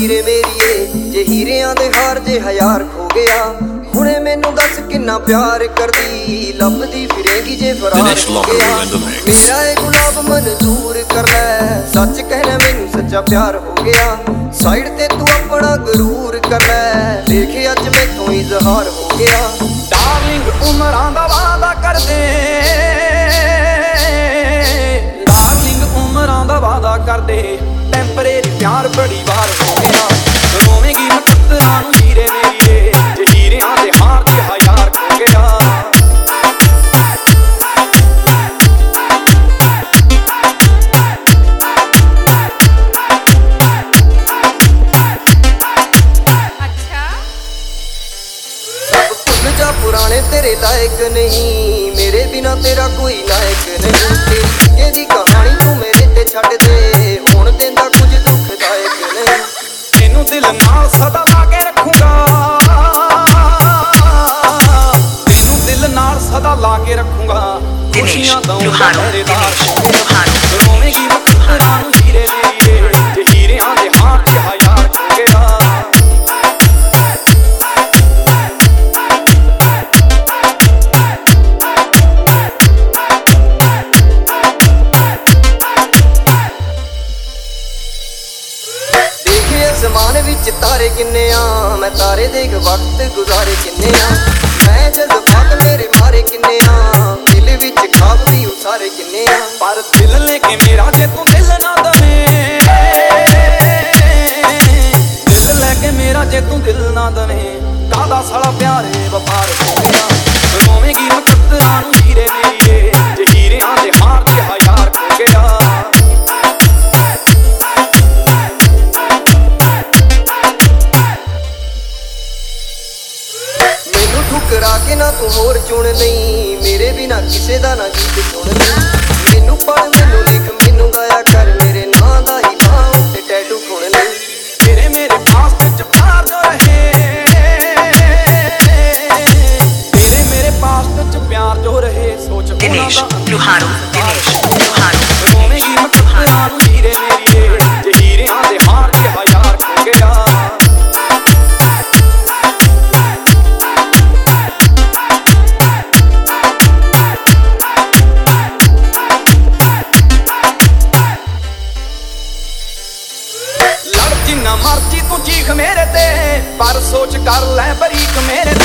ਹੀਰੇ ਮੇਰੀਏ ਜੇ ਹੀਰਿਆਂ ਦੇ ਹਾਰ ਜੇ ਹਜ਼ਾਰ ਖੋ ਗਿਆ ਹੁਣੇ ਮੈਨੂੰ ਦੱਸ ਕਿੰਨਾ ਪਿਆਰ ਕਰਦੀ ਲੱਭਦੀ ਫਿਰੇਗੀ ਜੇ ਫਰਾਰ ਹੋ ਗਿਆ ਮੇਰਾ ਇਹ ਗੁਲਾਬ ਮਨਜ਼ੂਰ ਕਰ ਲੈ ਸੱਚ ਕਹਿਣਾ ਮੈਨੂੰ ਸੱਚਾ ਪਿਆਰ ਹੋ ਗਿਆ ਸਾਈਡ ਤੇ ਤੂੰ ਆਪਣਾ ਗਰੂਰ ਕਰ ਲੈ ਦੇਖ ਅੱਜ ਮੈਥੋਂ ਇਜ਼ਹਾਰ ਹੋ ਗਿਆ ਡਾਰਲਿੰਗ ਉਮਰਾਂ ਦਾ ਵਾਅਦਾ ਕਰਦੇ ਡਾਰਲਿੰਗ ਉਮਰਾਂ ਦਾ ਵਾਅਦਾ ਕਰਦੇ ਟੈਂਪਰੇਰੀ ਪਿਆਰ ਬੜੀ ਵਾਰ ਹੋ ਗਿਆ ਰੋਵੇਂਗੀ ਮੁਕੱਦਰਾਂ ਨੂੰ ਹੀਰੇ ਮੇਰੀਏ ਜੇ ਹੀਰਿਆਂ ਦੇ ਹਾਰ ਤੇ ਹਜ਼ਾਰ ਖੋ ਗਿਆ पुराने तेरे लायक नहीं मेरे बिना तेरा कोई लायक नहीं तेरी अगे दी कहानी तू मेरे ते छड्ड दे हुण देंदा कुछ दुखदायक नहीं तेनू दिल नाल सदा ला के रखूंगा तेनू दिल नाल सदा ला के रखूंगा खुशियां दूंगा पहरेदार रोवेंगी मुकद्दरां नूं हीरे मेरिए जे हीरियां दे हार च हज़ार खो गया आसमान विच तारे किन्ने आ मैं तारे देख वक्त गुजारे किन्ने आ मैं जज्बात मेरे मारे किन्ने आ दिल विच ख्वाब भी उसारे किन्ने आ पर दिल लेके मेरा जे तू दिल ना दवे दिल लेके मेरा जे तू दिल ना दवे कादा साला प्यारे वफार हो गया रोवेंगी मुकद्दरां नूं हीरे मेरिए जे हीरियां दे हार च हज़ार खो गया ठुकरा के ना तू होर चुन नहीं मेरे बिना किसे दा ना गीत सुन नहीं मैनू पढ़ मैनू लिख मैनू गाया कर मेरे नां दा ही नां उत्ते टैटू खुण नहीं तेरे मेरे पास्ट च प्यार जो रहे तेरे मेरे पास्ट च प्यार जो रहे सोच दिनेश लुहारू रोवेंगी मुकद्दरां नूं हीरे मेरिए जे हीरियां दे हार च हज़ार खो गया जिन्ना मर्जी तू चीख मेरे ते पर सोच कर लै बरीक मेरे